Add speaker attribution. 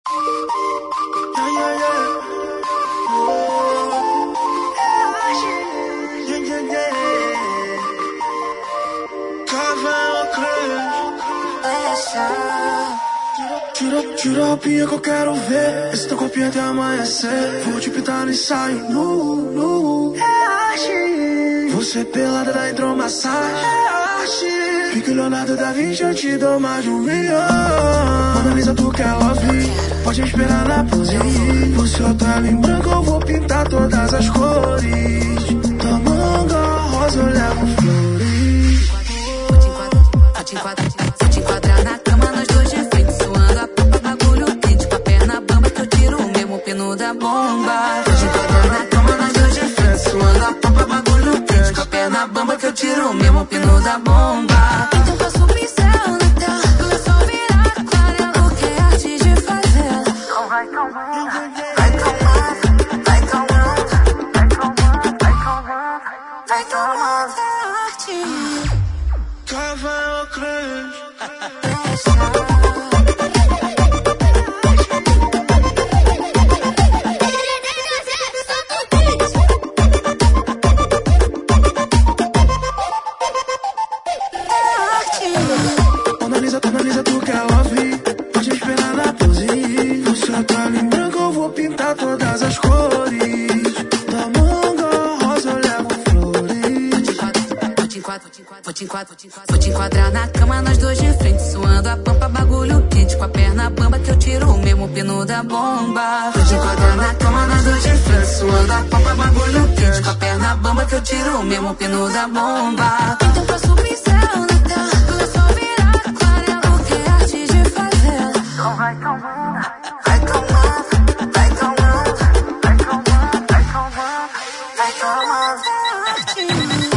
Speaker 1: Yeah, yeah, yeah. Oh, yeah, yeah, yeah. Cavalo Tira a roupinha que eu quero ver. Esse teu corpinho até amanhecer. Vou te pintar no ensaio nu. Você pelada da hidromassagem. Pique Leonardo da Vinci, eu te dou mais de $1 milhão. Analisa tu quer love, pode me esperar na pose. Você hotel em branco, eu vou pintar todas as cores. Da manga rosa eu levo flores.
Speaker 2: Vou te enquadrar na cama, nós dois de frente, suando a papa, bagulho quente, com a perna bamba que eu tiro o mesmo pino da bomba. Vou te enquadrar na cama, nós dois de frente, suando a papa, bagulho quente, com a perna bamba que eu tiro o mesmo pino da bomba. Então faço um pincel na tela, tu é só virar aquarela, que é arte de fazer. Então vai calmando, vai calmando, vai calmando, vai calmando, vai calmando, vai calmando, é arte.
Speaker 1: Cavalo Crush. Analisa tu quer love, pode me esperar na pose. Você tá em branco, eu vou pintar todas as cores. Da manga rosa eu levo flores.
Speaker 2: Vou te enquadrar na cama, nós dois de frente, suando a pampa, bagulho quente, com a perna bamba que eu tiro o mesmo pino da bomba. Vou te enquadrar na cama, nós dois de frente, suando a pampa, bagulho quente, com a perna bamba que eu tiro o mesmo pino da bomba. Então faço um pincel na tela, tu é só virar aquarela, que é arte de fazer. Então vai calmando, vai calmando, vai calmando, vai calmando, vai calmando, vai calmando, é arte.